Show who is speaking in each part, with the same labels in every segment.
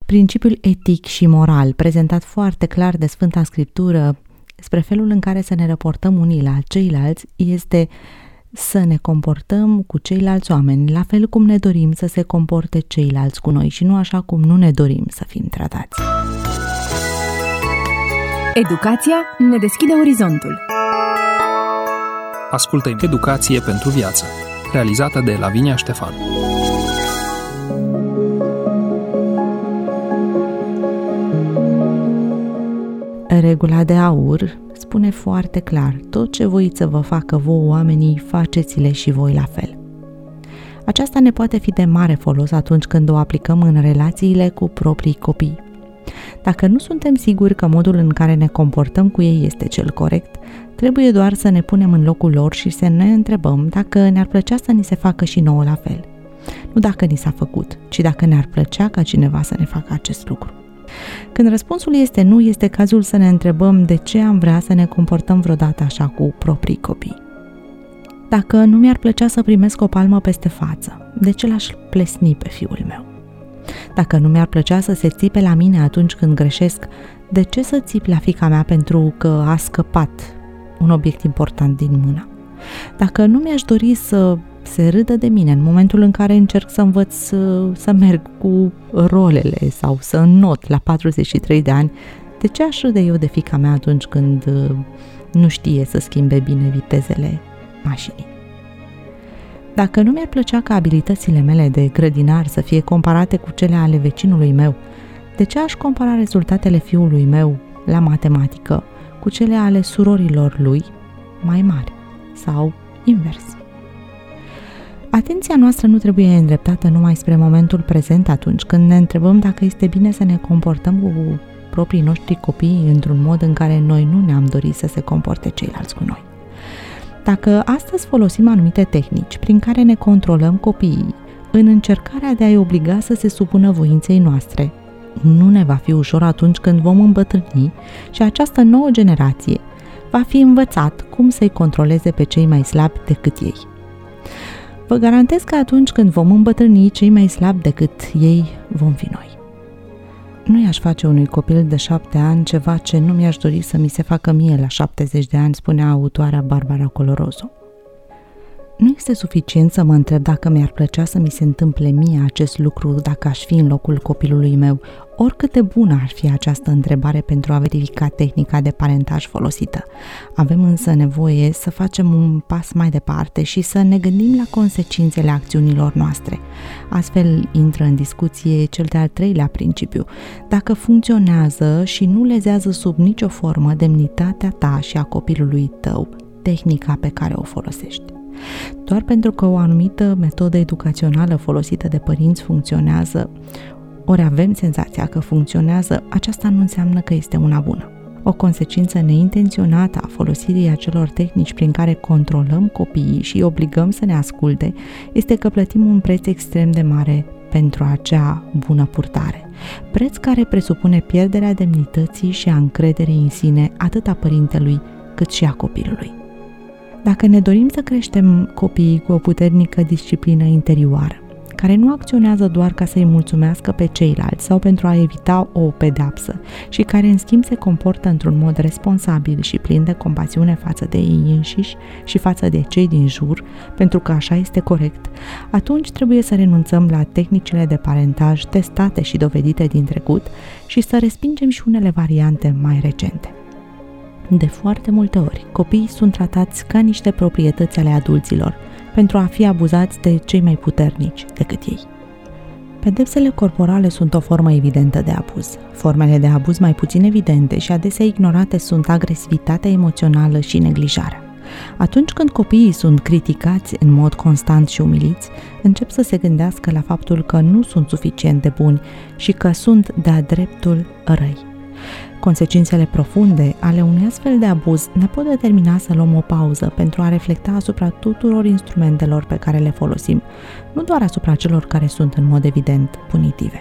Speaker 1: Principiul etic și moral, prezentat foarte clar de Sfânta Scriptură spre felul în care să ne raportăm unii la ceilalți, este să ne comportăm cu ceilalți oameni la fel cum ne dorim să se comporte ceilalți cu noi și nu așa cum nu ne dorim să fim tratați.
Speaker 2: Educația ne deschide orizontul.
Speaker 3: Ascultă Educație pentru viață, realizată de Lavinia Ștefan.
Speaker 1: Regula de aur spune foarte clar: tot ce voiți să vă facă vouă oamenii, faceți-le și voi la fel. Aceasta ne poate fi de mare folos atunci când o aplicăm în relațiile cu proprii copii. Dacă nu suntem siguri că modul în care ne comportăm cu ei este cel corect, trebuie doar să ne punem în locul lor și să ne întrebăm dacă ne-ar plăcea să ni se facă și nouă la fel. Nu dacă ni s-a făcut, ci dacă ne-ar plăcea ca cineva să ne facă acest lucru. Când răspunsul este nu, este cazul să ne întrebăm de ce am vrea să ne comportăm vreodată așa cu proprii copii. Dacă nu mi-ar plăcea să primesc o palmă peste față, de ce l-aș plesni pe fiul meu? Dacă nu mi-ar plăcea să se țipe la mine atunci când greșesc, de ce să țip la fiica mea pentru că a scăpat un obiect important din mână? Dacă nu mi-aș dori să se râdă de mine în momentul în care încerc să învăț să merg cu rolele sau să înnot la 43 de ani, de ce aș râde eu de fiica mea atunci când nu știe să schimbe bine vitezele mașinii? Dacă nu mi-ar plăcea ca abilitățile mele de grădinar să fie comparate cu cele ale vecinului meu, de ce aș compara rezultatele fiului meu la matematică cu cele ale surorilor lui mai mari sau invers? Atenția noastră nu trebuie îndreptată numai spre momentul prezent atunci când ne întrebăm dacă este bine să ne comportăm cu proprii noștri copii într-un mod în care noi nu ne-am dorit să se comporte ceilalți cu noi. Dacă astăzi folosim anumite tehnici prin care ne controlăm copiii în încercarea de a-i obliga să se supună voinței noastre, nu ne va fi ușor atunci când vom îmbătrâni și această nouă generație va fi învățat cum să-i controleze pe cei mai slabi decât ei. Vă garantez că atunci când vom îmbătrâni, cei mai slabi decât ei vom fi noi. Nu i-aș face unui copil de 7 ani ceva ce nu mi-aș dori să mi se facă mie la 70 de ani, spunea autoarea Barbara Coloroso. Nu este suficient să mă întreb dacă mi-ar plăcea să mi se întâmple mie acest lucru dacă aș fi în locul copilului meu, oricât de bună ar fi această întrebare pentru a verifica tehnica de parentaj folosită. Avem însă nevoie să facem un pas mai departe și să ne gândim la consecințele acțiunilor noastre. Astfel intră în discuție cel de-al treilea principiu: dacă funcționează și nu lezează sub nicio formă demnitatea ta și a copilului tău, tehnica pe care o folosești. Doar pentru că o anumită metodă educațională folosită de părinți funcționează, ori avem senzația că funcționează, aceasta nu înseamnă că este una bună. O consecință neintenționată a folosirii acelor tehnici prin care controlăm copiii și îi obligăm să ne asculte este că plătim un preț extrem de mare pentru acea bună purtare. Preț care presupune pierderea demnității și a încrederii în sine atât a părintelui cât și a copilului. Dacă ne dorim să creștem copiii cu o puternică disciplină interioară, care nu acționează doar ca să-i mulțumească pe ceilalți sau pentru a evita o pedeapsă și care în schimb se comportă într-un mod responsabil și plin de compasiune față de ei înșiși și față de cei din jur, pentru că așa este corect, atunci trebuie să renunțăm la tehnicile de parentaj testate și dovedite din trecut și să respingem și unele variante mai recente. De foarte multe ori, copiii sunt tratați ca niște proprietăți ale adulților, pentru a fi abuzați de cei mai puternici decât ei. Pedepsele corporale sunt o formă evidentă de abuz. Formele de abuz mai puțin evidente și adesea ignorate sunt agresivitatea emoțională și neglijarea. Atunci când copiii sunt criticați în mod constant și umiliți, încep să se gândească la faptul că nu sunt suficient de buni și că sunt de-a dreptul răi. Consecințele profunde ale unui astfel de abuz ne pot determina să luăm o pauză pentru a reflecta asupra tuturor instrumentelor pe care le folosim, nu doar asupra celor care sunt în mod evident punitive.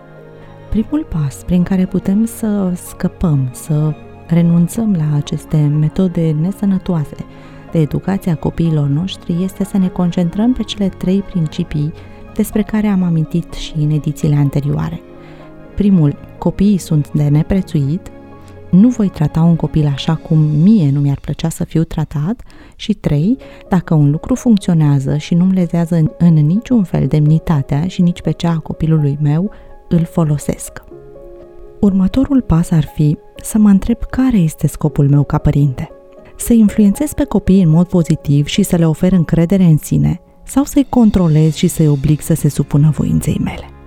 Speaker 1: Primul pas prin care putem să scăpăm, să renunțăm la aceste metode nesănătoase de educație a copiilor noștri este să ne concentrăm pe cele 3 principii despre care am amintit și în edițiile anterioare. Primul, copiii sunt de neprețuit. Nu voi trata un copil așa cum mie nu mi-ar plăcea să fiu tratat. Și 3, dacă un lucru funcționează și nu-mi lezează în niciun fel demnitatea și nici pe cea a copilului meu, îl folosesc. Următorul pas ar fi să mă întreb care este scopul meu ca părinte. Să influențez pe copii în mod pozitiv și să le ofer încredere în sine sau să-i controlez și să-i oblig să se supună voinței mele.